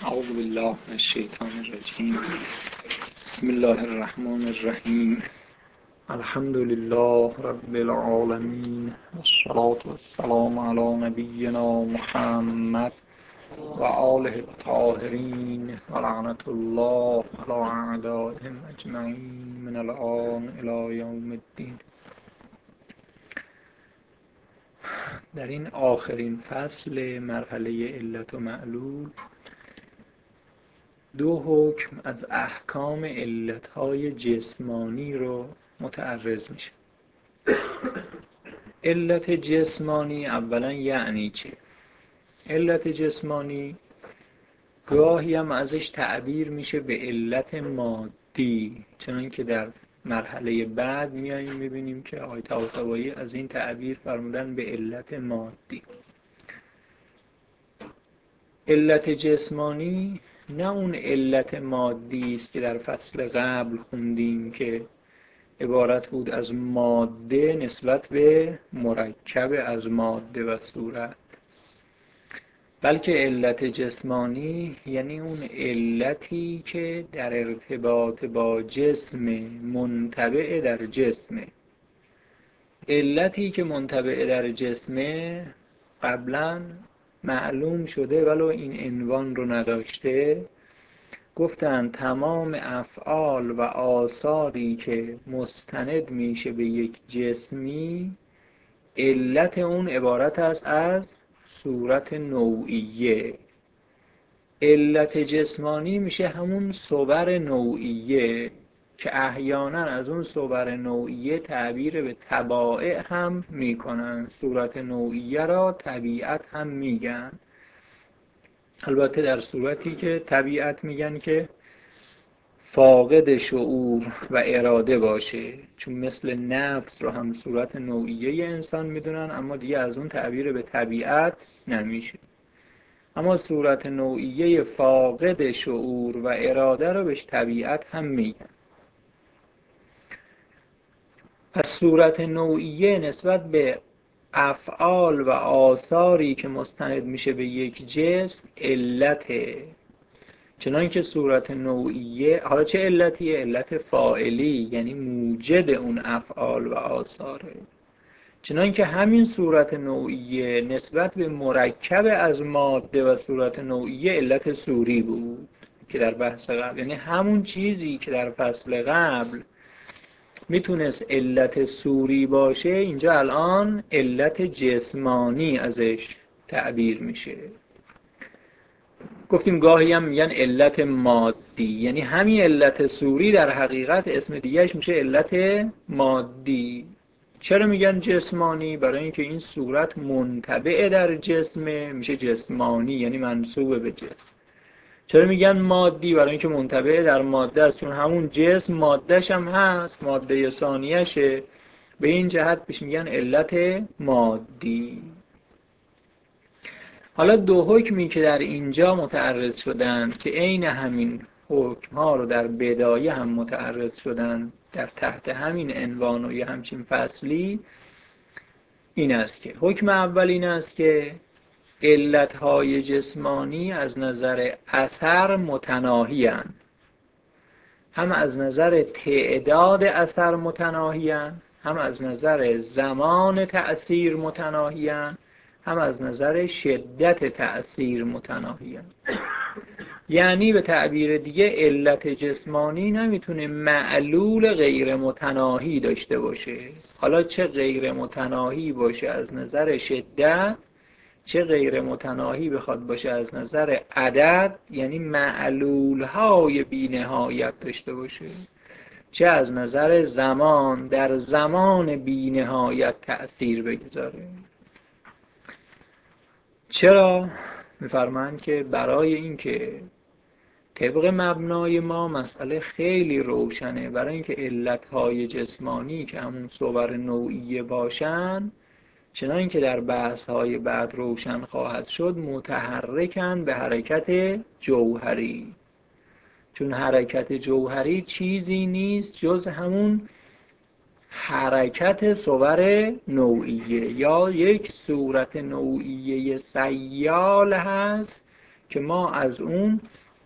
اعوذ بالله من الشیطان الرجیم. بسم الله الرحمن الرحیم. الحمد لله رب العالمین، والصلاة والسلام علی نبینا محمد و آله الطاهرین و لعنة الله علی اعدائهم اجمعین من الآن الی یوم الدین. در این آخرین فصل مرحله علت و معلول، دو حکم از احکام علتهای جسمانی رو متعرض میشه. علت جسمانی اولا یعنی چه؟ علت جسمانی گاهی هم ازش تعبیر میشه به علت مادی، چنان که در مرحله بعد میاییم میبینیم که آیه طباطبایی از این تعبیر فرمودن به علت مادی. علت جسمانی نه اون علت مادی است که در فصل قبل خوندیم که عبارت بود از ماده نسبت به مرکب از ماده و صورت، بلکه علت جسمانی یعنی اون علتی که در ارتباط با جسم منطبع در جسمه. علتی که منطبع در جسمه قبلا معلوم شده ولو این عنوان رو نداشته. گفتن تمام افعال و آثاری که مستند میشه به یک جسمی، علت اون عبارت است از صورت نوعیه. علت جسمانی میشه همون صور نوعیه که احیانا از اون صور نوعیه تعبیر به طبائع هم میکنن. صورت نوعیه را طبیعت هم میگن، البته در صورتی که طبیعت میگن که فاقد شعور و اراده باشه، چون مثل نفس رو هم صورت نوعیه انسان میدونن، اما دیگه از اون تعبیر به طبیعت نمیشه. اما صورت نوعیه فاقد شعور و اراده رو بهش طبیعت هم میگن. پس صورت نوعیه نسبت به افعال و آثاری که مستند میشه به یک جسم علته، چنانکه صورت نوعیه، حالا چه علتیه؟ علت فاعلی، یعنی موجد اون افعال و آثاره. چنانکه همین صورت نوعیه نسبت به مرکب از ماده و صورت نوعیه علت صوری بود که در بحث قبل، یعنی همون چیزی که در فصل قبل میتونست علت صوری باشه، اینجا الان علت جسمانی ازش تعبیر میشه. گفتیم گاهی هم میگن علت مادی، یعنی همین علت صوری در حقیقت اسم دیگهش میشه علت مادی. چرا میگن جسمانی؟ برای اینکه این صورت منطبع در جسمه، میشه جسمانی، یعنی منسوب به جسم. چرا میگن مادی؟ برای اینکه منطبع در ماده است، چون همون جسم مادهش هم هست، ماده ثانیشه. به این جهت بهش میگن علت مادی. حالا دو حکمی که در اینجا متعرض شدن که عین همین حکم ها رو در بدایه هم متعرض شدن در تحت همین عنوان و یه همچین فصلی، این است که حکم اول این است که علتهای جسمانی از نظر اثر متناهی هستند. هم از نظر تعداد اثر متناهی هستند، هم از نظر زمان تأثیر متناهی هستند، هم از نظر شدت تأثیر متناهی هستند. یعنی به تعبیر دیگه علت جسمانی نمیتونه معلول غیر متناهی داشته باشه. حالا چه غیر متناهی باشه از نظر شدت، چه غیر متناهی بخواد باشه از نظر عدد، یعنی معلول‌های بی‌نهایت داشته باشه، چه از نظر زمان، در زمان بی‌نهایت تأثیر بگذاره. چرا؟ می‌فرمایند که برای اینکه طبق مبنای ما مسئله خیلی روشنه. برای اینکه علتهای جسمانی که همون صور نوعیه باشن، چنان که در بحث‌های بعد روشن خواهد شد، متحرکن به حرکت جوهری. چون حرکت جوهری چیزی نیست جز همون حرکت صور نوعیه، یا یک صورت نوعیه سیال هست که ما از اون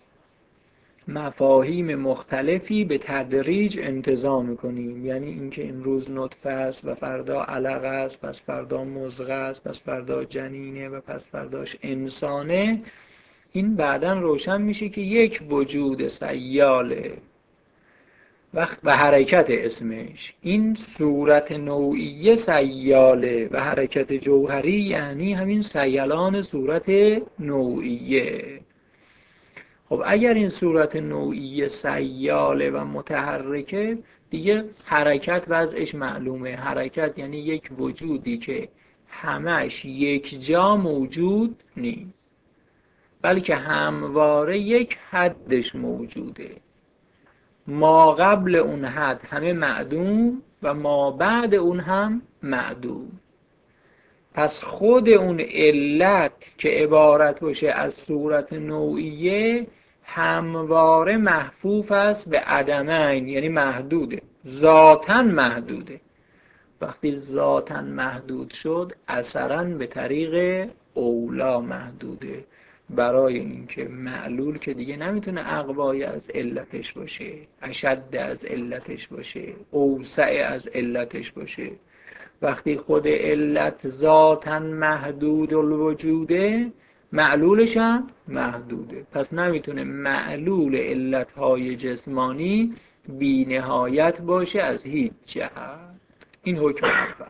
مفاهیم مختلفی به تدریج انتزاع میکنیم. یعنی اینکه امروز نطفه است و فردا علقه است، پس فردا مضغه است، پس فردا جنینه و پس فرداش انسانه، این بعداً روشن میشه که یک وجود سیاله و حرکت اسمش. این صورت نوعیه سیاله و حرکت جوهری یعنی همین سیلان صورت نوعیه. خب اگر این صورت نوعیه سیاله و متحرکه، دیگه حرکت وضعش معلومه. حرکت یعنی یک وجودی که همش یک جا موجود نیست، بلکه همواره یک حدش موجوده. ما قبل اون حد همه معدوم و ما بعد اون هم معدوم. پس خود اون علت که عبارت باشه از صورت نوعیه همواره محفوف است به عدمین، یعنی محدوده، ذاتاً محدوده. وقتی ذاتاً محدود شد اثراً به طریق اولا محدوده، برای اینکه معلول که دیگه نمیتونه اقوای از علتش باشه، اشد از علتش باشه، اوسع از علتش باشه. وقتی خود علت ذاتاً محدود الوجوده، معلولش هم محدوده. پس نمیتونه معلول علتهای جسمانی بی نهایت باشه از هیچ جهت. این حکم اول.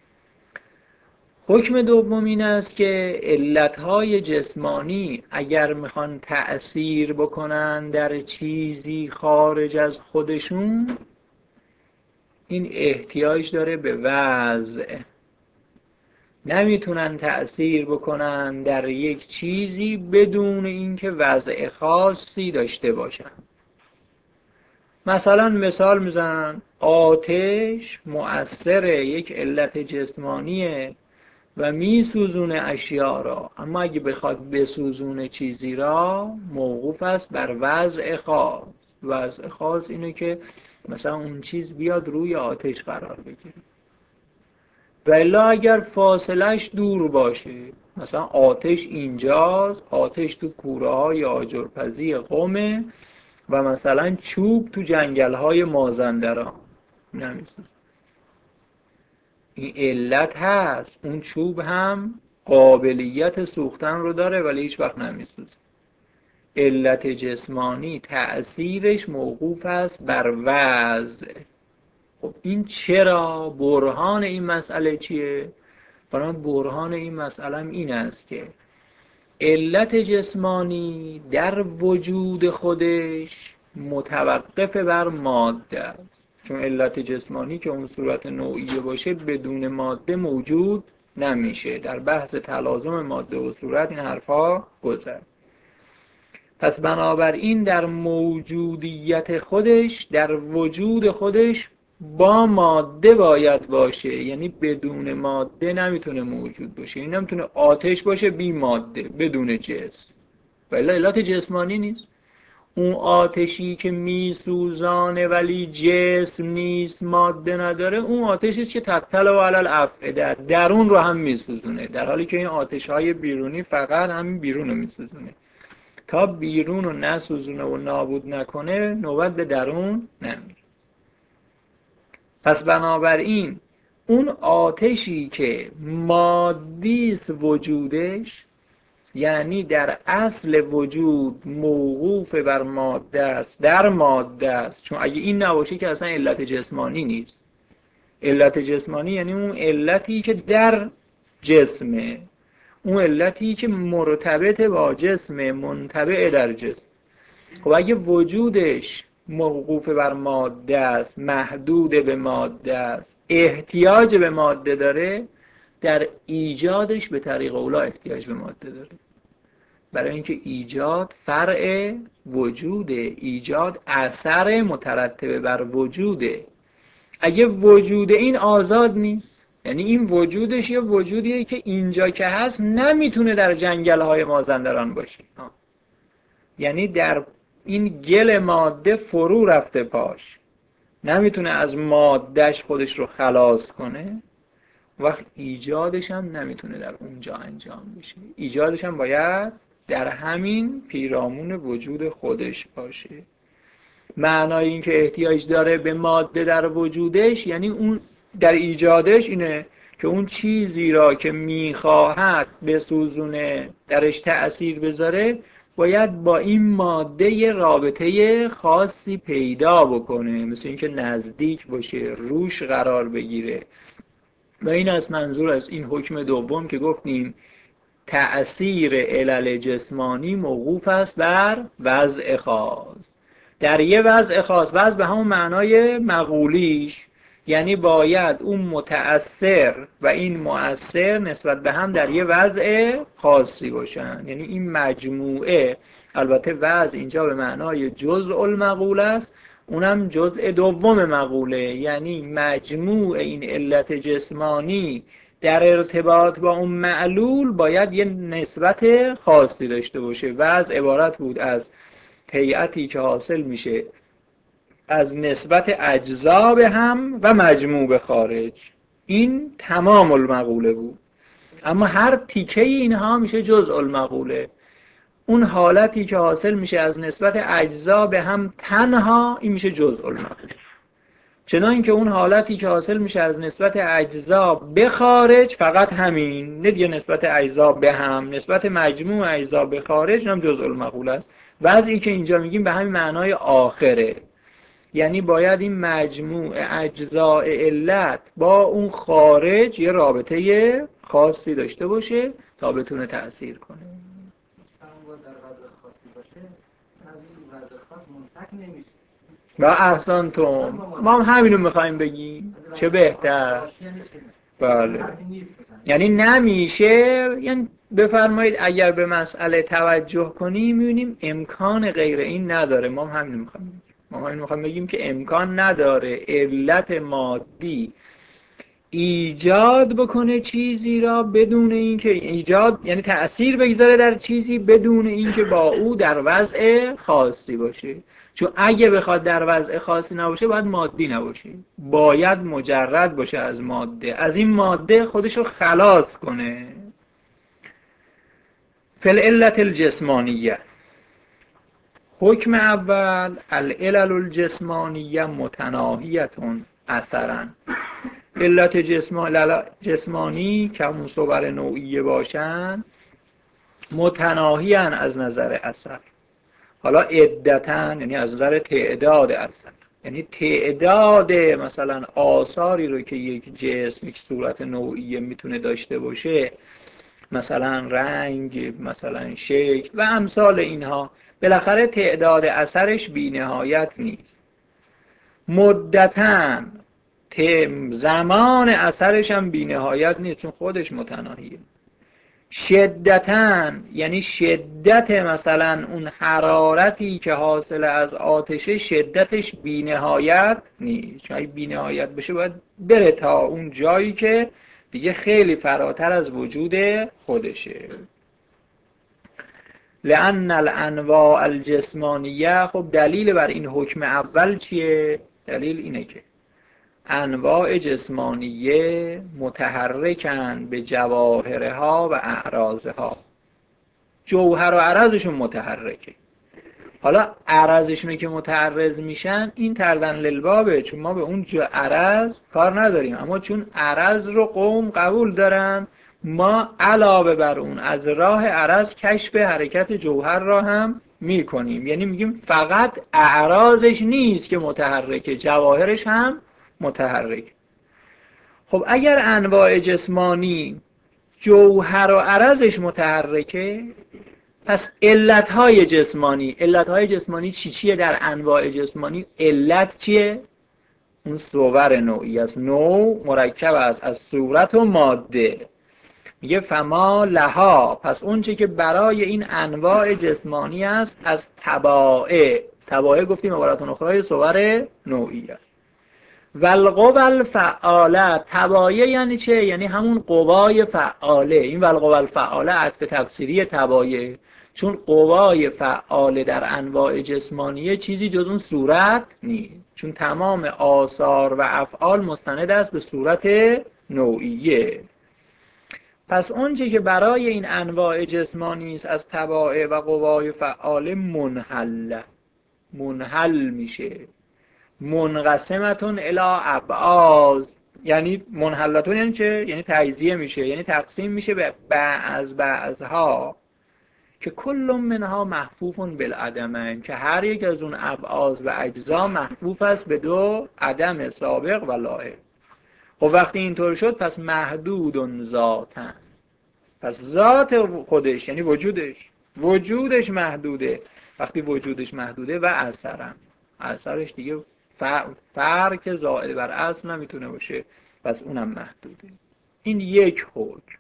حکم دوم این است که علتهای جسمانی اگر میخوان تأثیر بکنن در چیزی خارج از خودشون، این احتیاج داره به وضع. نمیتونن تأثیر بکنن در یک چیزی بدون اینکه وضع خاصی داشته باشن. مثلا مثال میزنن آتش مؤثر یک علت جسمانیه و میسوزونه اشیا را، اما اگه بخواد بسوزونه چیزی را موقوف است بر وضع خاص. وضع خاص اینه که مثلا اون چیز بیاد روی آتش قرار بگیره، ولی اگر فاصلش دور باشه، مثلا آتش اینجاست، آتش تو کوره های آجرپزی قمه و مثلا چوب تو جنگل های مازندران، نمیسوزه. این علت هست، اون چوب هم قابلیت سوختن رو داره ولی هیچ وقت نمیسوزه. علت جسمانی تأثیرش موقوف است بر وضع. خب این چرا؟ برهان این مسئله چیه؟ برای برهان این مسئله این است که علت جسمانی در وجود خودش متوقف بر ماده است. چون علت جسمانی که اون صورت نوعیه باشه بدون ماده موجود نمیشه. در بحث تلازم ماده و صورت این حرفا گذشت. پس بنابراین در موجودیت خودش، در وجود خودش با ماده باید باشه، یعنی بدون ماده نمیتونه موجود باشه. این نمیتونه آتش باشه بی ماده، بدون جسم، ولی علت جسمانی نیست. اون آتشی که میسوزانه ولی جسم نیست، ماده نداره، اون آتشیست که تطلع علی الافئده، درون رو هم میسوزونه، در حالی که این آتش‌های بیرونی فقط همین بیرون رو میسوزونه. تا بیرون رو نسوزونه و نابود نکنه نوبت به درون نمیره. پس بنابراین اون آتشی که مادیست وجودش، یعنی در اصل وجود موقوف بر ماده است، در ماده است، چون اگه این نباشه که اصلا علت جسمانی نیست. علت جسمانی یعنی اون علتی که در جسمه، اون علتی که مرتبط با جسمه، منطبع در جسم. خب اگه وجودش موقوف بر ماده است، محدود به ماده است، احتیاج به ماده داره، در ایجادش به طریق اولا احتیاج به ماده داره. برای اینکه ایجاد فرع وجوده، ایجاد اثر مترتب بر وجوده. اگه وجود این آزاد نیست، یعنی این وجودش یه وجودیه که اینجا که هست نمیتونه در جنگل‌های مازندران باشه، یعنی در این گل ماده فرو رفته پاش، نمیتونه از مادهش خودش رو خلاص کنه، وقت ایجادش هم نمیتونه در اونجا انجام بشه. ایجادش هم باید در همین پیرامون وجود خودش باشه. معنای این که احتیاج داره به ماده در وجودش، یعنی اون در ایجادش اینه که اون چیزی را که میخواهد بسوزونه، درش تأثیر بذاره، باید با این ماده یه رابطه خاصی پیدا بکنه، مثل اینکه نزدیک باشه، روش قرار بگیره. و این از منظور از این حکم دوم که گفتیم تأثیر علل جسمانی موقوف است بر وضع خاص. در یه وضع خاص، وضع به همون معنای مقولیش، یعنی باید اون متأثر و این مؤثر نسبت به هم در یه وضع خاصی باشن. یعنی این مجموعه، البته وضع اینجا به معنای جزء المقول است، اونم جزء دوم مقوله، یعنی مجموع این علت جسمانی در ارتباط با اون معلول باید یه نسبت خاصی داشته باشه. وضع عبارت بود از هیئتی که حاصل میشه از نسبت اجزا به هم و مجموع به خارج. این تمام المقوله بود. اما هر تیکه اینها میشه جزء المقوله. اون حالتی که حاصل میشه از نسبت اجزا به هم تنها، این میشه جزء المقوله. چنان که اون حالتی که حاصل میشه از نسبت اجزا به خارج، فقط همین، نه دیگه نسبت اجزا به هم، نسبت مجموع اجزا به خارج، هم جزء المقوله است. وضعی که اینجا میگیم به همین معنای آخره، یعنی باید این مجموع اجزاء علت با اون خارج یه رابطه خاصی داشته باشه تا بتونه تأثیر کنه. و احسنتم، ما هم همینو میخوایم بگیم، چه بهتر. بله، یعنی نمیشه، یعنی بفرمایید اگر به مسئله توجه کنیم میبینیم امکان غیر این نداره. ما هم همینو میخوایم بگیم. ما همین میخوایم بگیم که امکان نداره علت مادی ایجاد بکنه چیزی را بدون اینکه ایجاد، یعنی تأثیر بگذاره در چیزی بدون اینکه با او در وضع خاصی باشه. چون اگه بخواد در وضع خاصی نباشه باید مادی نباشه، باید مجرد باشه از ماده، از این ماده خودشو خلاص کنه. فالعلت الجسمانیه، حکم اول، العلل الجسمانیه متناهیتون اثرا. علت جسمانی که همون صور نوعیه باشن متناهیان از نظر اثر. حالا عدتن یعنی از نظر تعداد اثر، یعنی تعداد مثلا آثاری رو که یک جسم، یک صورت نوعیه میتونه داشته باشه، مثلا رنگ، مثلا شکل و امثال اینها، بالاخره تعداد اثرش بی نهایت نیست. مدتن، زمان اثرش هم بی نهایت نیست چون خودش متناهیه. شدتن یعنی شدت مثلا اون حرارتی که حاصل از آتشه، شدتش بی نهایت نیست، چون اگه بی نهایت بشه باید بره تا اون جایی که دیگه خیلی فراتر از وجود خودشه. لأن الانواع الجسمانیه، خب دلیل بر این حکم اول چیه؟ دلیل اینه که انواع جسمانیه متحرکن به جواهرها و اعراضها. جوهر و عرضشون متحرکه. حالا عرضشونه که متعرض میشن این تردن للبابه، چون ما به اون عرض کار نداریم، اما چون عرض رو قوم قبول دارن، ما علاوه بر اون از راه عرض کشف حرکت جوهر را هم میکنیم. یعنی میگیم فقط اعراضش نیست که متحرکه، جواهرش هم متحرک. خب اگر انواع جسمانی جوهر و عرضش متحرکه، پس علتهای جسمانی چیه در انواع جسمانی؟ علت چیه؟ اون صور نوعی است. نوع مرکب است از صورت و ماده. میگه فما لها، پس اون چه که برای این انواع جسمانی است از تبائع. تبائع گفتیم عبارتون اخرى صور نوعی است. والقوى الفعاله، تبایع یعنی چه؟ یعنی همون قوای فعاله. این والقوى الفعاله عطف تفسیری تبایع، چون قوای فعاله در انواع جسمانیه چیزی جز اون صورت نیست، چون تمام آثار و افعال مستند است به صورت نوعیه. پس اونچه که برای این انواع جسمانی است از طبائع و قوای فعال منحل میشه. منقسمتون الی ابعاض، یعنی منحلتون یعنی چه؟ یعنی تجزیه میشه، یعنی تقسیم میشه به بعضها که کل منها محفوف بالعدمین، که هر یک از اون ابعاض و اجزا محفوف است به دو عدم سابق و لاحق. خب وقتی اینطور شد پس محدود ذاتن، پس ذات خودش یعنی وجودش محدوده. وقتی وجودش محدوده و اثرش دیگه فرق زائد بر اصل نمیتونه باشه، پس اونم محدوده. این یک حکم.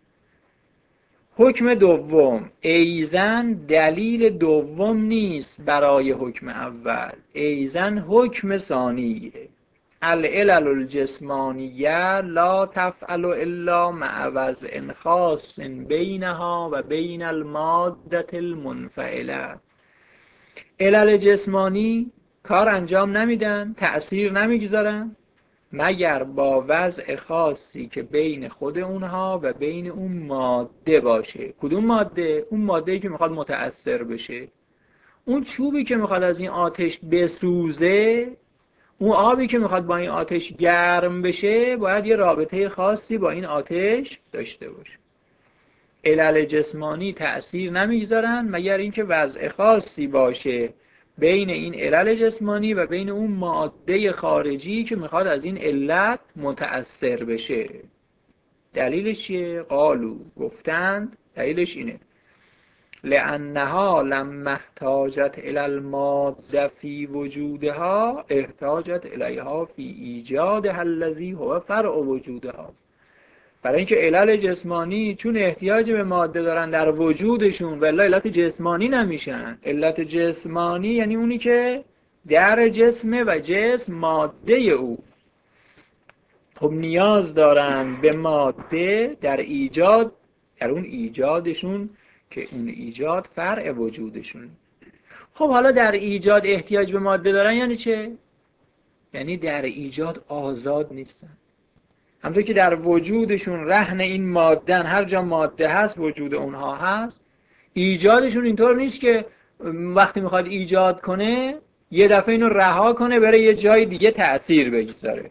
حکم دوم، ایزن دلیل دوم نیست برای حکم اول، ایزن حکم ثانیه. العلل الجسمانیه لا تفعل الا مع وضع خاص بینها و بین الماده المنفعله. علل جسمانی کار انجام نمیدن، تأثیر نمیگذارن مگر با وضع خاصی که بین خود اونها و بین اون ماده باشه. کدوم ماده؟ اون ماده‌ای که میخواد متأثر بشه. اون چوبی که میخواد از این آتش بسوزه، اون آبی که میخواد با این آتش گرم بشه، باید یه رابطه خاصی با این آتش داشته باشه. علل جسمانی تأثیر نمیگذارن مگر اینکه وضع خاصی باشه بین این علل جسمانی و بین اون ماده خارجی که میخواد از این علت متأثر بشه. دلیلش چیه؟ قالو، گفتند دلیلش اینه لأنها لما احتاجت الی الماده فی وجودها احتاجت الیها فی ایجادها الذی هو فرع وجودها. برای اینکه علل جسمانی چون احتیاج به ماده دارن در وجودشون، ولی علت جسمانی نمیشن. علت جسمانی یعنی اونی که در جسمه و جسم ماده او. خب نیاز دارن به ماده در ایجاد، در اون ایجادشون که اون ایجاد فرع وجودشون. خب حالا در ایجاد احتیاج به ماده دارن یعنی چه؟ یعنی در ایجاد آزاد نیستن. همونطور که در وجودشون رهن این ماده، هر جا ماده هست وجود اونها هست. ایجادشون اینطور نیست که وقتی میخواد ایجاد کنه یه دفعه اینو رها کنه بره یه جای دیگه تأثیر بگذاره.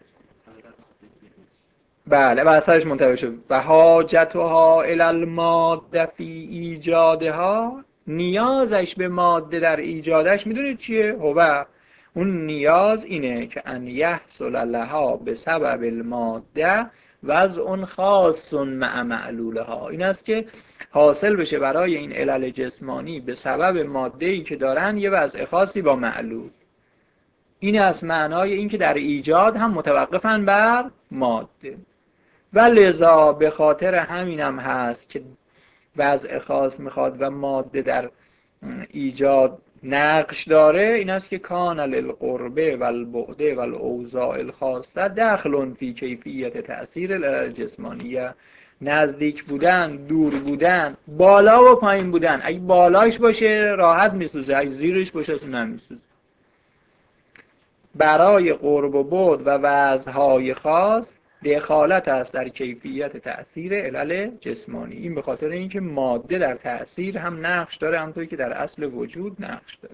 بله، و اثرش منتهی شد. و حاجتها الی الماده فی ایجادها، نیازش به ماده در ایجادش میدونید چیه؟ هو، اون نیاز اینه که ان یحصل لها به سبب الماده وضع خاص مع معلولها. این است که حاصل بشه برای این علل جسمانی به سبب ماده‌ای که دارن یه وضع خاصی با معلول. این است معنای این که در ایجاد هم متوقفن بر ماده. و لذا به خاطر همینم هست که وضع خاص میخواد و ماده در ایجاد نقش داره. این است که کان للقربه و البعده و الاوضاع الخاصه دخل فی کیفیت تأثیر الجسمانیه. نزدیک بودن، دور بودن، بالا و پایین بودن. اگه بالاش باشه راحت میسوزه، اگه زیرش باشه اصلا نمیسوزه. برای قرب و بعد و وضعهای خاص دخالت است در کیفیت تأثیر علل جسمانی. این به خاطر اینکه ماده در تأثیر هم نقش داره، همونطوری که در اصل وجود نقش داره.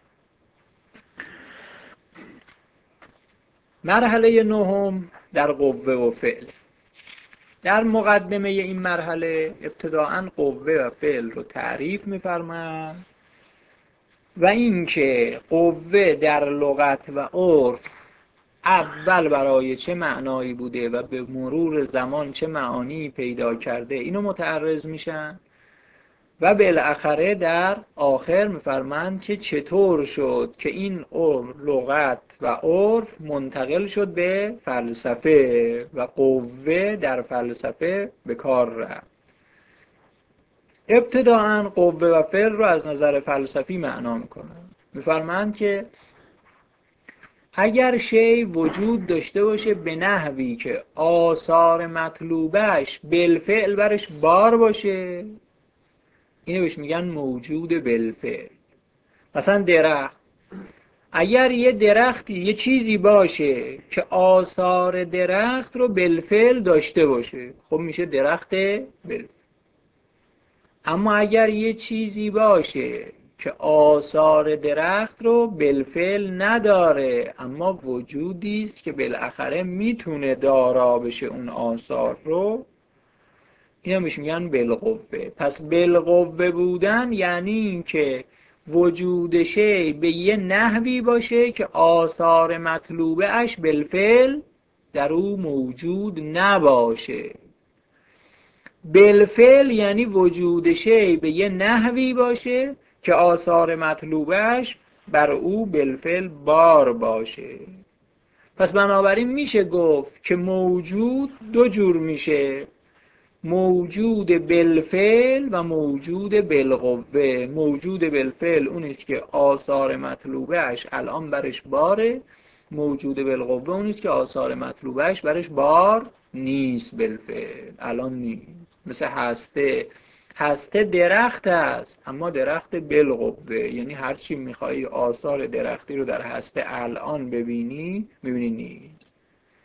مرحله نهم در قوه و فعل. در مقدمه این مرحله ابتداءً قوه و فعل رو تعریف می‌فرمایند و اینکه قوه در لغت و عرف اول برای چه معنایی بوده و به مرور زمان چه معانی پیدا کرده اینو متعرض میشن و بالاخره در آخر میفرمایند که چطور شد که این لغت و عرف منتقل شد به فلسفه و قوه در فلسفه به کار رفت. ابتداءً قوه و فعل رو از نظر فلسفی معنا میکنن. میفرمایند که اگر شی وجود داشته باشه به نحوی که آثار مطلوبش بالفعل برش بار باشه، اینو بهش میگن موجود بالفعل. مثلا درخت اگر یه درختی یه چیزی باشه که آثار درخت رو بالفعل داشته باشه، خب میشه درخت بالفعل. اما اگر یه چیزی باشه که آثار درخت رو بالفعل نداره، اما وجودی است که بالاخره میتونه دارا بشه اون آثار رو، اینا بهش میگن بالقوه. پس بالقوه بودن یعنی این که وجود شی به یه نحوی باشه که آثار مطلوبه اش بالفعل در او موجود نباشه. بالفعل یعنی وجود شی به یه نحوی باشه که آثار مطلوبش بر او بالفعل بار باشه. پس بنابراین میشه گفت که موجود دو جور میشه: موجود بالفعل و موجود بالقوه. موجود بالفعل اون است که آثار مطلوبه اش الان برش باره، موجود بالقوه اون است که آثار مطلوبه اش برش بار نیست، بالفعل الان نیست. مثل هسته درخت است اما درخت بالقوه، یعنی هر چی میخوایی آثار درختی رو در هسته الان ببینی نیست.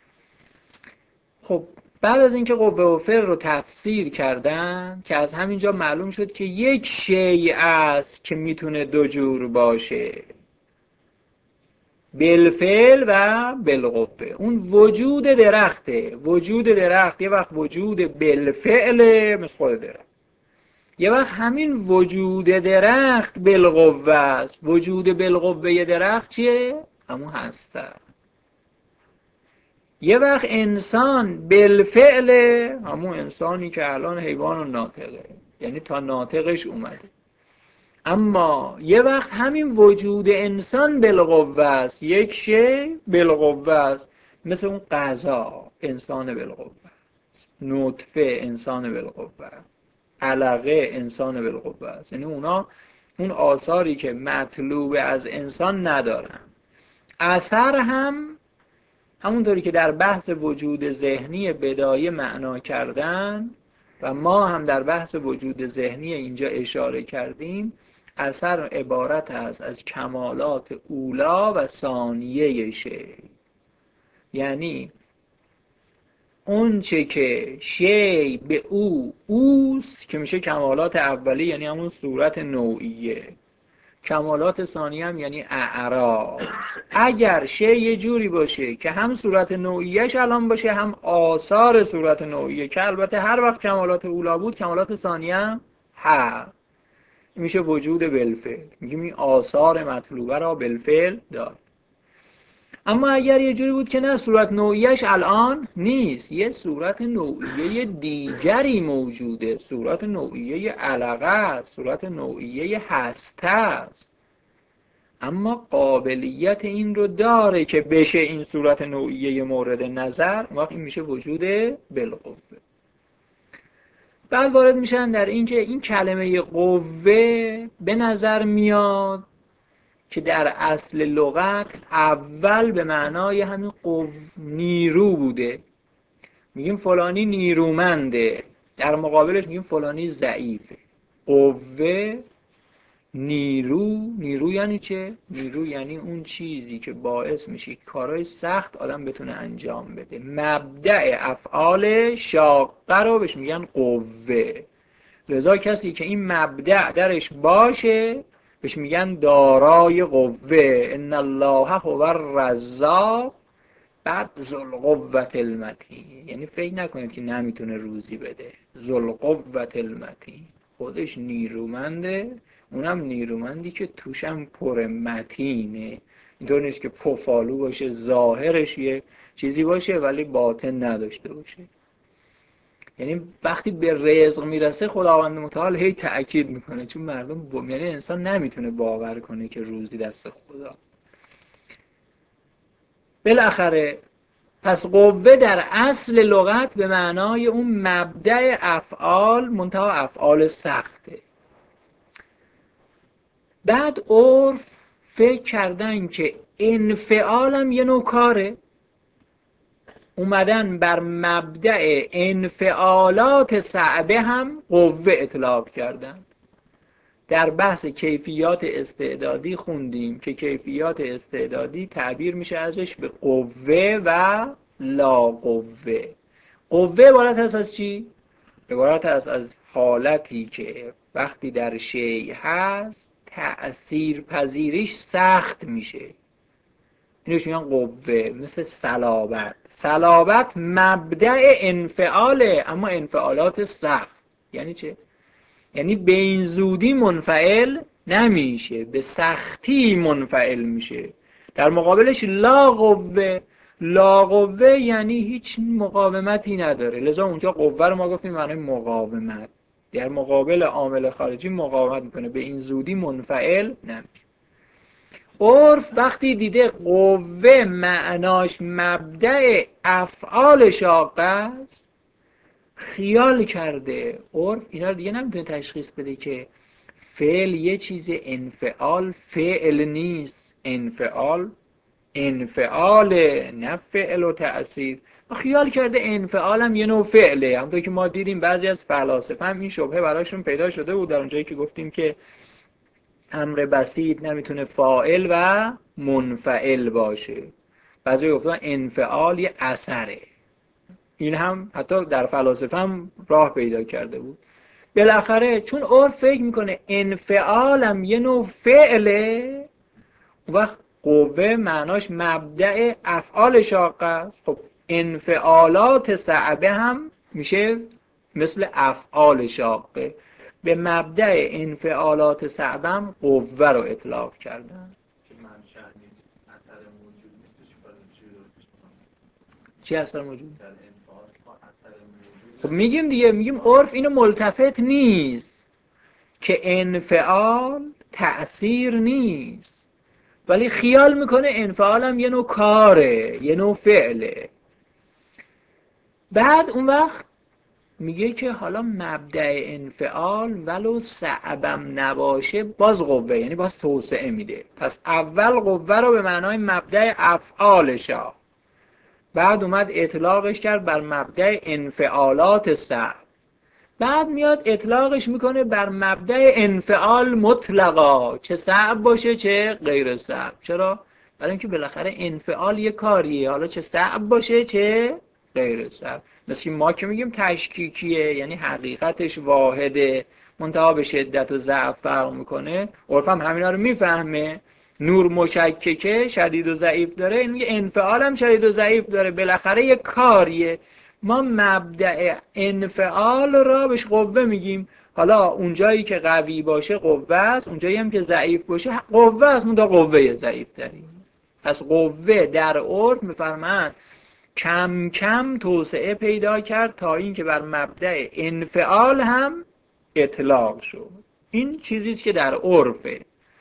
خب بعد از اینکه قوه و فعل رو تفسیر کردن، که از همینجا معلوم شد که یک شیء است که میتونه دو جور باشه: بالفعل و بالقوه. اون وجود درخته. وجود درخت یه وقت وجود بالفعل مثل خود درخت، یه وقت همین وجود درخت بالقوه است. وجود بالقوه درخت چیه؟ همون هسته. یه وقت انسان بالفعل، همون انسانی که الان حیوان و ناطقه، یعنی تا ناطقش اومده. اما یه وقت همین وجود انسان بالقوه است، یک شی بالقوه است، مثل اون غذا انسان بالقوه است، نطفه انسان بالقوه است، علقه انسان بالقوه است. یعنی اونا اون آثاری که مطلوب از انسان ندارن. اثر هم همونطوری که در بحث وجود ذهنی بدایه معنا کردن و ما هم در بحث وجود ذهنی اینجا اشاره کردیم، اثر عبارت است از کمالات اولا و ثانیه شی. یعنی اون چه که شی به اوست که میشه کمالات اولی، یعنی همون صورت نوعیه. کمالات ثانیه هم یعنی اعراض. اگر شی یه جوری باشه که هم صورت نوعیهش الان باشه هم آثار صورت نوعیه، که البته هر وقت کمالات اولا بود کمالات ثانیه هم هست، میشه وجود بالفعل. میگیم این آثار مطلوبه را بالفعل داد. اما اگر یه جوری بود که نه، صورت نوعیهش الان نیست، یه صورت نوعیه دیگری موجوده، صورت نوعیه علقه است، صورت نوعیه هسته است، اما قابلیت این رو داره که بشه این صورت نوعیه مورد نظر، اون وقت این میشه وجود بالقوه. بعد وارد میشن در این که این کلمه قوه به نظر میاد که در اصل لغت اول به معنای همین نیرو بوده. میگیم فلانی نیرومنده، در مقابلش میگیم فلانی ضعیفه. قوه، نیرو یعنی چه؟ نیرو یعنی اون چیزی که باعث میشه کارهای سخت آدم بتونه انجام بده. مبدأ افعال شاقه رو بهش میگن قوه. لذا کسی که این مبدأ درش باشه بهش میگن دارای قوه. ان الله هو الرزاق بعد ذوالقوة المتین. یعنی فکر نکنید که نمیتونه روزی بده. ذوالقوة المتین، خودش نیرومنده، اونم نیرومندی که توشم پر متینه. اینطور نیست که پفالو باشه، ظاهرش یه چیزی باشه ولی باطن نداشته باشه. یعنی وقتی به رزق میرسه خداوند متعال هی تأکید میکنه، چون مردم یعنی انسان نمیتونه باور کنه که روزی دست خدا. بالاخره پس قوه در اصل لغت به معنای اون مبدأ افعال، منتها افعال سخته. بعد عرف فکر کردن که انفعال هم یه نوع کاره، اومدن بر مبدأ انفعالات صعبه هم قوه اطلاق کردن. در بحث کیفیات استعدادی خوندیم که کیفیات استعدادی تعبیر میشه ازش به قوه و لا قوه. قوه عبارت هست از چی؟ عبارت هست از حالتی که وقتی در شیء هست تأثیر پذیریش سخت میشه، اینوش میگن قوه. مثل صلابت. صلابت مبدأ انفعاله، اما انفعالات سخت. یعنی چه؟ یعنی به این زودی منفعل نمیشه، به سختی منفعل میشه. در مقابلش لا قوه. لا قوه یعنی هیچ مقاومتی نداره، لذا اونجا قوه رو ما گفتیم معنی مقاومت، در مقابل عامل خارجی مقاومت میکنه، به این زودی منفعل نمیشه. عرف وقتی دیده قوه معناش مبدأ افعال شاقه است، خیال کرده عرف اینا رو دیگه نمیتونه تشخیص بده که فعل یه چیز انفعال فعل نیست، انفعال انفعاله نه فعل و تأثیر. خیال کرده انفعال هم یه نوع فعله. همونطور که ما دیدیم بعضی از فلاسفه هم این شبهه براشون پیدا شده بود در اونجایی که گفتیم که امر بسیط نمیتونه فاعل و منفعل باشه. بعضی گفتن انفعال یه اثره. این هم حتی در فلاسفه هم راه پیدا کرده بود. بالاخره چون عرف فکر میکنه انفعال هم یه نوع فعله، و قوه معناش مبدأ افعال شاقه است، خب انفعالات صعبه هم میشه مثل افعال شاقه. به مبدأ انفعالات صعبه هم قوه رو اطلاق کردن. چی اثر موجود؟ خب میگیم دیگه، میگیم عرف اینو ملتفت نیست که انفعال تأثیر نیست، ولی خیال میکنه انفعال هم یه نوع کاره، یه نوع فعله. بعد اون وقت میگه که حالا مبدأ انفعال ولو صعبم نباشه باز قوه، یعنی باز توسعه میده. پس اول قوه رو به معنای مبدأ افعالشا، بعد اومد اطلاقش کرد بر مبدأ انفعالات صعب، بعد میاد اطلاقش میکنه بر مبدأ انفعال مطلقا، چه صعب باشه چه غیر صعب. چرا؟ برای اینکه بالاخره انفعال یه کاریه، حالا چه صعب باشه چه غیر صعب. مثل ما که میگیم تشکیکیه، یعنی حقیقتش واحده، منتها به شدت و ضعف فرق میکنه. عرف هم همینا رو میفهمه. نور مشککه شدید و ضعیف داره، این میگه انفعال هم شدید و ضعیف داره، بالاخره یه کاریه. ما مبدأ انفعال را بهش قوه میگیم. حالا اونجایی که قوی باشه قوه است، اونجایی هم که ضعیف باشه قوه است، منتها قوه ضعیف داریم. پس قوه در عرف میفرمند کم کم توسعه پیدا کرد تا اینکه بر مبدأ انفعال هم اطلاق شد. این چیزی که در عرفه.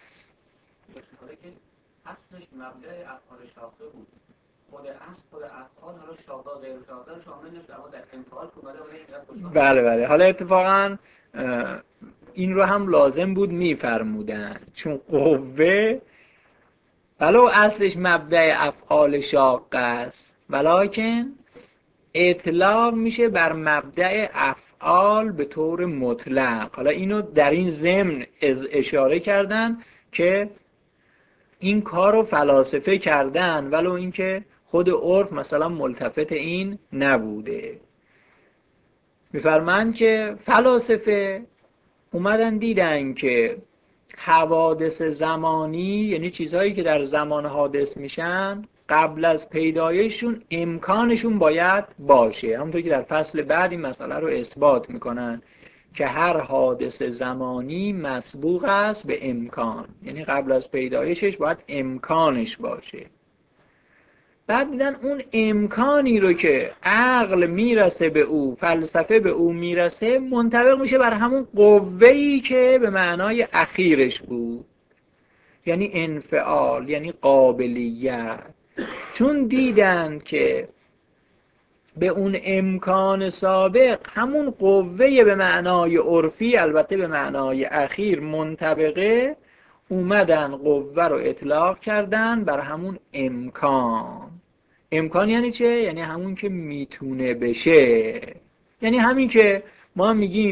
اصلش مبدأ افعال شاقه بود. خود افعال حالا شاقه غیر شاقه شامل نشد، اما در انفعال که بله بله. حالا اتفاقا این رو هم لازم بود میفرمودن، چون قوه ولو اصلش مبدأ افعال شاقه است ولکن اطلاق میشه بر مبدأ افعال به طور مطلق. حالا اینو در این ضمن اشاره کردن که این کار رو فلاسفه کردن، ولو اینکه خود عرف مثلا ملتفت این نبوده. میفرمایند که فلاسفه اومدن دیدن که حوادث زمانی، یعنی چیزهایی که در زمان حادث میشن، قبل از پیدایششون امکانشون باید باشه. همونطور که در فصل بعد این مسئله رو اثبات میکنن که هر حادث زمانی مسبوق است به امکان، یعنی قبل از پیدایشش باید امکانش باشه. بعد دیدن اون امکانی رو که عقل میرسه به او، فلسفه به او میرسه، منطبق میشه بر همون قوه‌ای که به معنای اخیرش بود، یعنی انفعال، یعنی قابلیت. چون دیدن که به اون امکان سابق همون قوه به معنای عرفی، البته به معنای اخیر منطبقه، اومدن قوه رو اطلاق کردن بر همون امکان. امکان یعنی چه؟ یعنی همون که میتونه بشه، یعنی همین که ما میگیم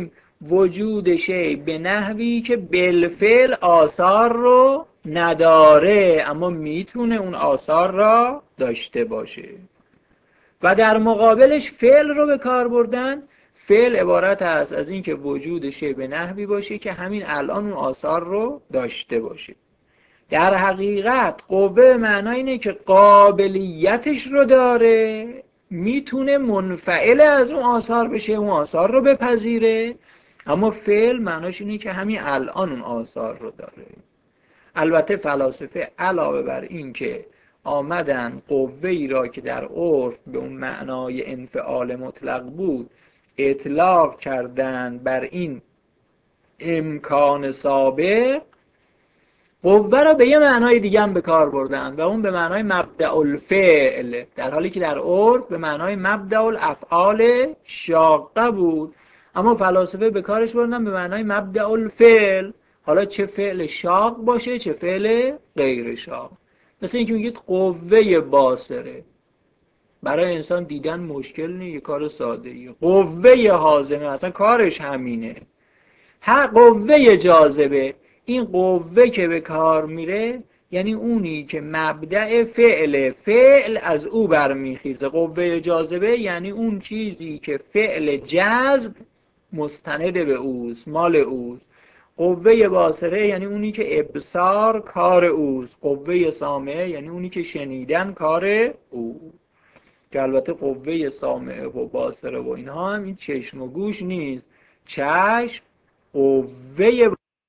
وجود شی به نحوی که بالفعل آثار رو نداره اما میتونه اون آثار را داشته باشه. و در مقابلش فعل رو به کار بردن. فعل عبارت است از این که وجود شی به نحوی باشه که همین الان اون آثار رو داشته باشه. در حقیقت قوه معنی اینه که قابلیتش رو داره، میتونه منفعل از اون آثار بشه، اون آثار رو بپذیره، اما فعل معناش اینه که همین الان اون آثار رو داره. البته فلاسفه علاوه بر این که آمدن قوه ای را که در عرف به اون معنای انفعال مطلق بود اطلاق کردن بر این امکان سابق، قوه را به یه معنای دیگه هم به کار بردن و اون به معنای مبدأ الفعل، در حالی که در عرف به معنای مبدأ الافعال شاقه بود، اما فلاسفه به کارش بردن به معنای مبدأ الفعل، حالا چه فعل شاق باشه چه فعل غیر شاق. مثل اینکه میگید قوه باصره، برای انسان دیدن مشکل نیست، یه کار ساده ایه. قوه حازمه اصلا کارش همینه. هر قوه جاذبه، این قوه که به کار میره یعنی اونی که مبدأ فعل از او برمیخیزه. قوه جاذبه یعنی اون چیزی که فعل جذب مستند به اوست، مال اوست. قوه باصره یعنی اونی که ابصار کار اوست. قوه سامعه یعنی اونی که شنیدن کار اوست. که البته قوه سامعه و باصره و اینها هم این چشم و گوش نیست. چشم قوه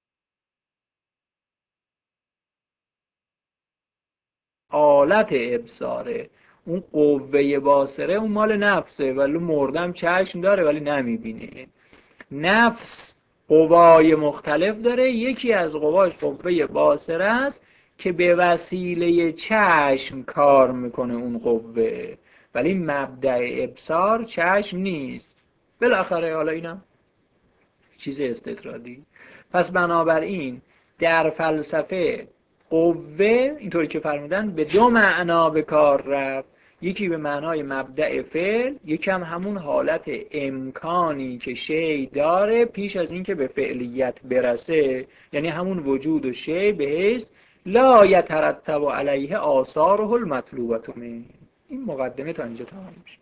آلت ابصاره، اون قوه باصره اون مال نفسه، ولی مردم چشم داره ولی نمیبینه. نفس قوای مختلف داره، یکی از قواش قوه باصره است که به وسیله چشم کار میکنه اون قوه، ولی مبدأ ابصار چشم نیست. بالاخره حالا اینم چیز استطرادی. پس بنابراین در فلسفه قوه اینطوری که فرمودن به دو معنا به کار رفت، یکی به معنای مبدأ فعل، یکی هم همون حالت امکانی که شی داره پیش از اینکه به فعلیت برسه، یعنی همون وجود و شی به حیث لا یترتب علیه آثاره المطلوبة منه. این مقدمه تا اینجا تمام میشه.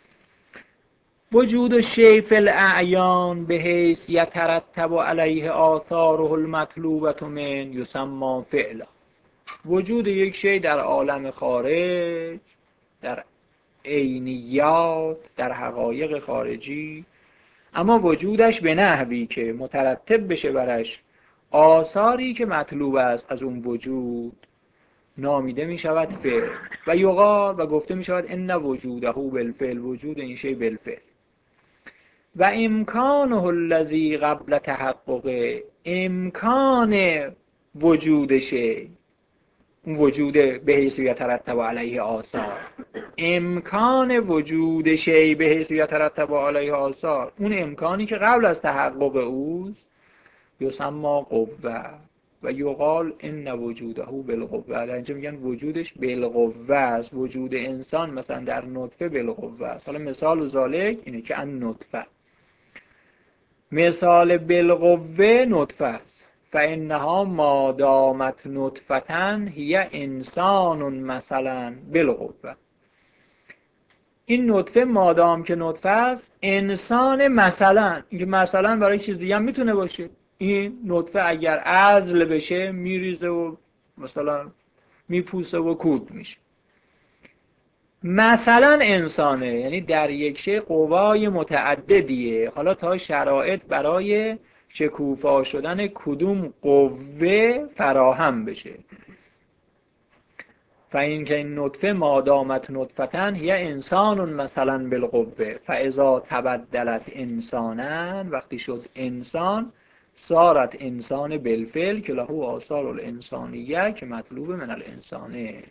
وجود شیء فی الاعیان به حیث یترتب علیه آثاره المطلوبة من یسمى فعلا. وجود یک شی در عالم خارج، در عینیات، در حقایق خارجی، اما وجودش به نحوی که مترتب بشه برش آثاری که مطلوب است از اون وجود نامیده می شود فعل. و یقال و گفته می شود ان وجوده بالفعل، وجود این شی بالفعل. و امکانه الذی قبل تحقق، امکان وجود شی، اون وجود به حیث یترتب علیه آثار، امکان وجود شی به حیث یترتب علیه آثار، اون امکانی که قبل از تحقق اوست، یسمى قوه. و یقال ان وجوده بالقوه، در اینجا میگن وجودش بالقوه است. وجود انسان مثلا در نطفه بالقوه است. حالا مثال و ذالک اینه که ان نطفه، مثال بالقوه نطفه است. فانها ما دامت نطفه هی انسان مثلا بالقوه. این نطفه مادام که نطفه است انسان مثلا، این مثلا برای چیز دیگه هم میتونه باشه. این نطفه اگر عزل بشه میریزه و مثلا میپوسه و کود میشه. مثلا انسانه یعنی در یک شی قوای متعددیه، حالا تا شرایط برای شکوفا شدن کدوم قوه فراهم بشه. فاین که این نطفه مادامت نطفتن هی انسان مثلا بالقوه فاذا تبدلت انسانا، وقتی شد انسان صارت انسان بالفعل که له آثار الانسانیه که مطلوب من الانسانه.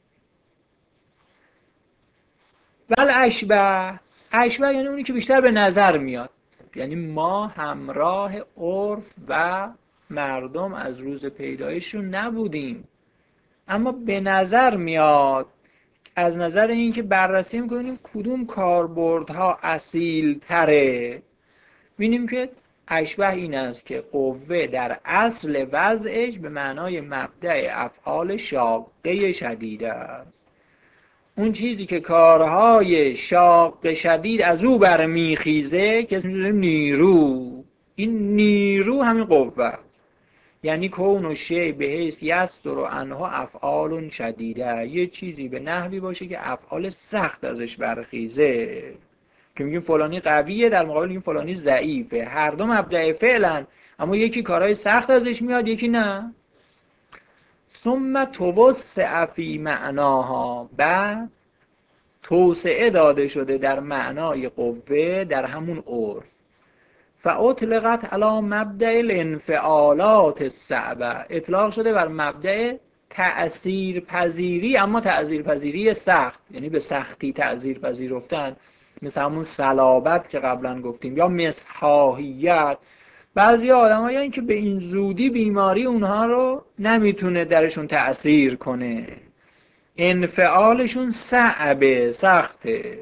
ول اشبه، اشبه یعنی اونی که بیشتر به نظر میاد، یعنی ما همراه عرف و مردم از روز پیدایشون نبودیم، اما به نظر میاد از نظر این که بررسی میکنیم کدوم کاربردها اصیل تره، ببینیم که اشبه این است که قوه در اصل وضعش به معنای مبدأ افعال شاقه شدید است. اون چیزی که کارهای شاق شدید از او برمیخیزه که اسمش نیرو. این نیرو همین قوه، یعنی کون و شی به حیث یستر و انها افعال شدیده، یه چیزی به نحوی باشه که افعال سخت ازش برخیزه، که میگیم فلانی قویه در مقابل میگیم فلانی ضعیفه. هر دو مبدأ فعلن، اما یکی کارهای سخت ازش میاد یکی نه. ثم توسع فی معناها، بعد توسعه داده شده در معنای قوه در همون عرف. فاطلقت علی مبدأ الانفعالات الصعبه، اطلاق شده بر مبدأ تأثیر پذیری، اما تأثیر پذیری سخت، یعنی به سختی تأثیر پذیرفتن، مثل همون صلابت که قبلا گفتیم، یا مسحاهیت. بعضی آدم‌ها یعنی که به این زودی بیماری اونها رو نمیتونه درشون تأثیر کنه، انفعالشون صعبه، سخته.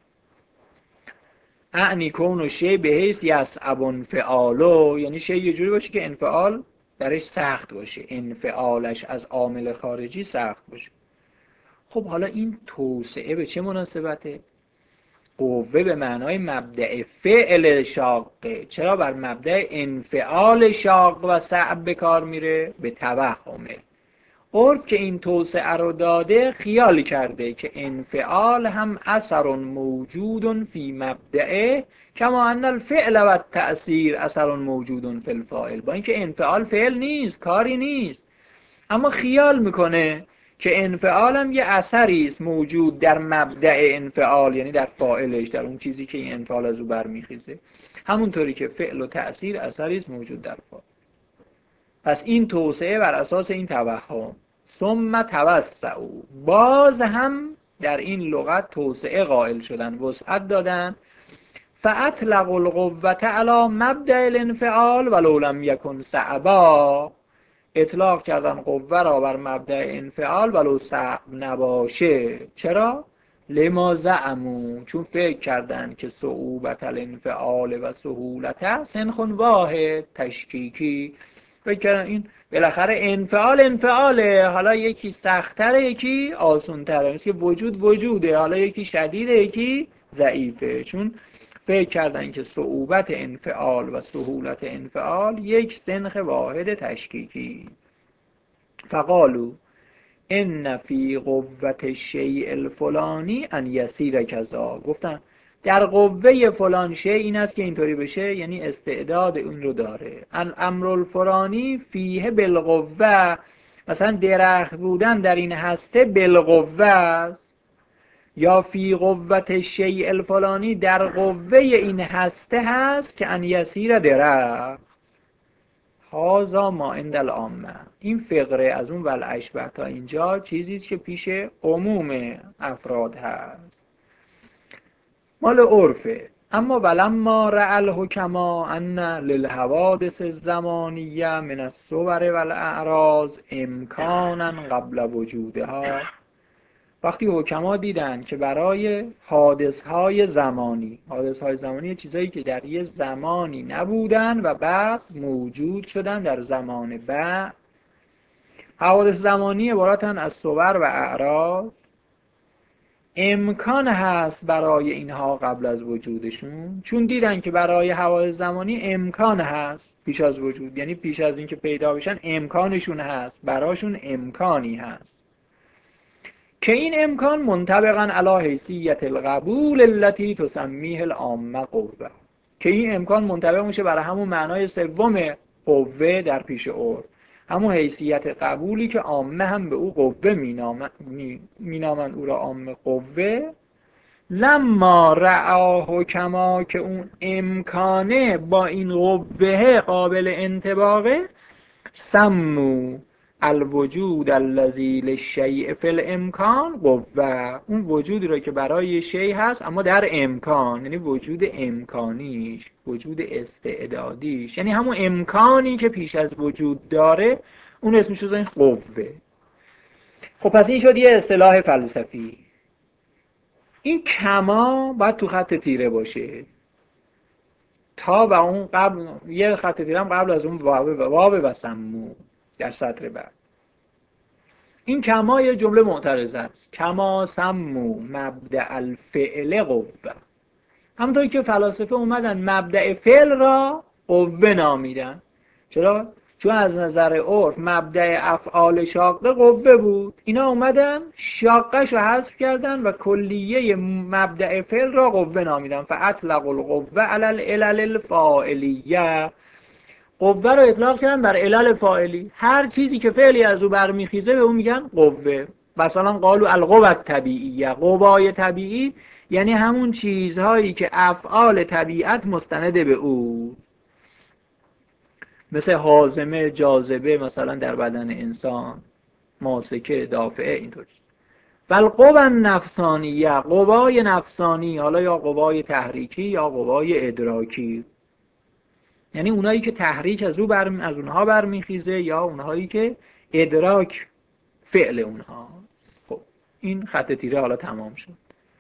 اعنی کون و شی به حیث یصعب انفعالو، یعنی شی یه جوری باشه که انفعال درش سخت باشه، انفعالش از عامل خارجی سخت باشه. خب حالا این توسعه به چه مناسبته؟ قوه به معنای مبدأ فعل شاقه، چرا بر مبدأ انفعال شاق و صعب به کار میره؟ به توهمه. عرف که این توسعه رو داده خیال کرده که انفعال هم اثر موجود فی مبدأه کما ان الفعل و التأثیر اثر موجود فی الفاعل. با اینکه انفعال فعل نیست، کاری نیست، اما خیال میکنه که انفعال هم یه اثری است موجود در مبدأ انفعال، یعنی در فاعلش، در اون چیزی که این انفعال از او برمیخیزه، همونطوری که فعل و تأثیر اثری است موجود در فاعل. پس این توسعه بر اساس این توهم. ثم توسعوا، باز هم در این لغت توسعه قائل شدن، وسعت دادن. فاطلقوا القوة علی مبدأ الانفعال ولو لم یکن صعبا، اطلاق کردن قوه را بر مبدأ انفعال ولو صعب نباشه. چرا؟ لما زعموا، چون فکر کردن که صعوبت الانفعال و سهولت سنخ واحد، تشکیکی. فکر کردن این بالاخره انفعاله، حالا یکی سخت‌تره یکی آسان‌تره، مثل وجود وجوده، حالا یکی شدیده یکی ضعیفه. چون فکر کردن که صعوبت انفعال و سهولت انفعال یک سنخ واحد تشکیکی. فقالو ان فی قوة الشیء الفلانی ان یسیر کذا، گفتن در قوه فلان شیء این است که اینطوری بشه، یعنی استعداد اون رو داره. الامر الفلانی فیه بالقوه، مثلا درخت بودن در این هسته بالقوه است، یا فی قوة الشیء الفلانی در قوه این هسته هست که ان یسیر درخت. هذا ما عند العامه، این فقره از اون والاشبه تا اینجا چیزی که پیش عموم افراد هست، مال عرفه. اما ولما رأى الحکما ان للحوادث الزمانیه من الصور والاعراض امکانا قبل وجودها، وقتی حکما دیدن که برای حادثهای زمانی چیزایی که در یه زمانی نبودن و بعد موجود شدن در زمان بعد، حوادث زمانی عبارتن از صور و اعراض، امکان هست برای اینها قبل از وجودشون. چون دیدن که برای حوادث زمانی امکان هست پیش از وجود، یعنی پیش از اینکه پیدا بشن امکانشون هست، براشون امکانی هست که این امکان منطبقاً علی حیثیت القبول التي تسمیه العامه قوه، که این امکان منطبق میشه برای همون معنای سوم قوه در پیش عرف، همون حیثیت قبولی که عامه هم به او قوه مینامن او را عامه قوه. لما رعا حکما، که اون امکانه با این قوه قابل انطباقه، سمو الوجود الذی للشیء فی الامکان قوه، اون وجودی رو که برای شیء هست اما در امکان، یعنی وجود امکانیش، وجود استعدادیش، یعنی همون امکانی که پیش از وجود داره، اون اسمش رو قوه. خب پس این شد یه اصطلاح فلسفی. این کما باید تو خط تیره باشه. تا و اون قبل یه خط تیرم قبل از اون واو و سمو در سطر بعد. این کما یه جمله معترضه است. کما سمو مبدأ الفعل قوه. همونطوری که فلاسفه اومدن مبدأ فعل را قوه نامیدن. چرا؟ چون از نظر عرف مبدأ افعال شاقه قوه بود، اینا اومدن شاقه‌شو حذف کردن و کلیه مبدأ فعل را قوه نامیدن. فاطلقوا القوه علی العلل الفاعلیه. قوه رو اطلاق کردن بر علل فاعلی. هر چیزی که فعلی از او برمیخیزه به اون میگن قوه. مثلا قالوا القوه الطبیعیه. قوای طبیعی یعنی همون چیزهایی که افعال طبیعت مستنده به او، مثل هاضمه، جاذبه مثلا در بدن انسان، ماسکه، دافعه، اینطوری. والقوى النفسانیه، قوای نفسانی، حالا یا قوای تحریکی یا قوای ادراکی، یعنی اونایی که تحریک از اونها برمیخیزه یا اونهایی که ادراک فعل اونها. خب این خط تیره حالا تمام شد.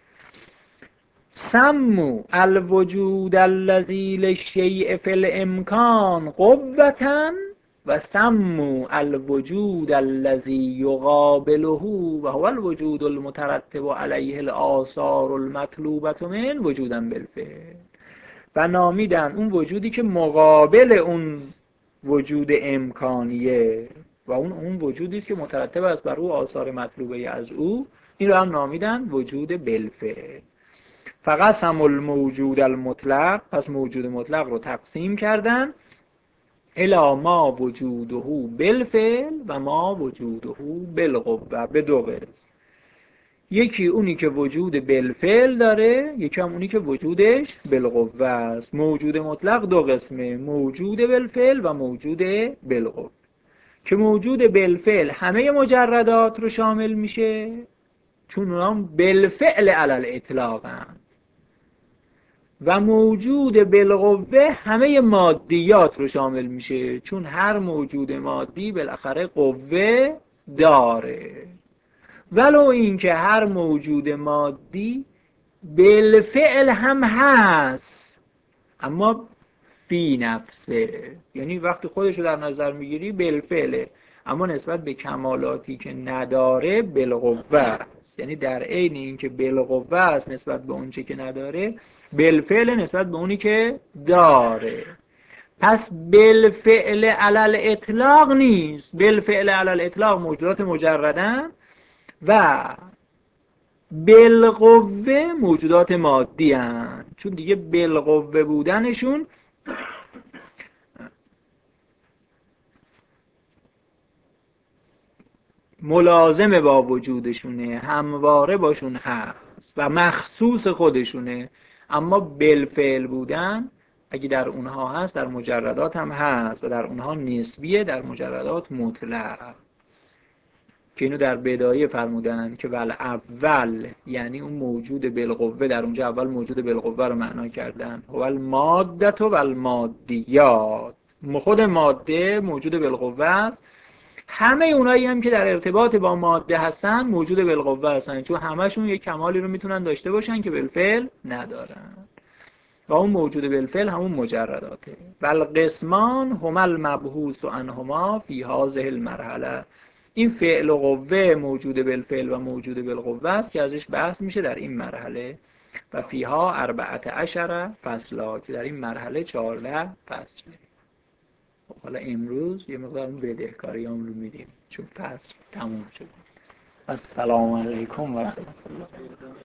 سمو الوجود الذی للشیء فی الامکان قوة و سمو الوجود الذی یقابله و هو الوجود المترتب علیه الآثار المطلوبة من وجودا بالفعل. و نامیدن اون وجودی که مقابل اون وجود امکانیه و اون وجودی که مترتب است بر او آثار مطلوبه از او، این رو هم نامیدن وجود بالفعل. فقسموا الموجود المطلق، پس موجود مطلق رو تقسیم کردن الی ما وجوده بالفعل و ما وجوده بالقوه، به دو قسم. یکی اونی که وجود بالفعل داره، یکی هم اونی که وجودش بالقوه است. موجود مطلق دو قسمه، موجود بالفعل و موجود بالقوه. که موجود بالفعل همه مجردات رو شامل میشه چون اونها بالفعل علی الاطلاق هم. و موجود بالقوه همه مادیات رو شامل میشه چون هر موجود مادی بالاخره قوه داره، ولو اینکه هر موجود مادی بالفعل هم هست اما فی نفسه، یعنی وقتی خودش رو در نظر میگیری بالفعله، اما نسبت به کمالاتی که نداره بالقوه است. یعنی در عین اینکه بالقوه است نسبت به اون چه که نداره، بالفعل نسبت به اونی که داره. پس بالفعل علی الاطلاق نیست. بالفعل علی الاطلاق موجودات مجردن و بالقوه موجودات مادی هن. چون دیگه بالقوه بودنشون ملازم با وجودشونه، همواره باشون هست و مخصوص خودشونه. اما بالفعل بودن اگه در اونها هست در مجردات هم هست و در اونها نسبیه، در مجردات مطلق. که اینو در بدایه فرمودن که ول اول، یعنی اون موجود بالقوه، در اونجا اول موجود بالقوه رو معنا کردن، هو المادة و المادیات، خود ماده موجود بالقوه است. همه اونایی هم که در ارتباط با ماده هستن موجود بالقوه هستن، چون همشون یک کمالی رو میتونن داشته باشن که بالفعل ندارن. و اون موجود بالفعل همون مجرداته. والقسمان هما المبحوث عنهما فی هذه المرحله. این فعل و قوه موجود بالفعل و موجود بالقوه است که ازش بحث میشه در این مرحله. و فیها 14 فصلا، که در این مرحله 14 فصله. حالا امروز یه مقدار بدهکاری هم رو میدیم چون فصل تموم شد. السلام علیکم و رحمت الله.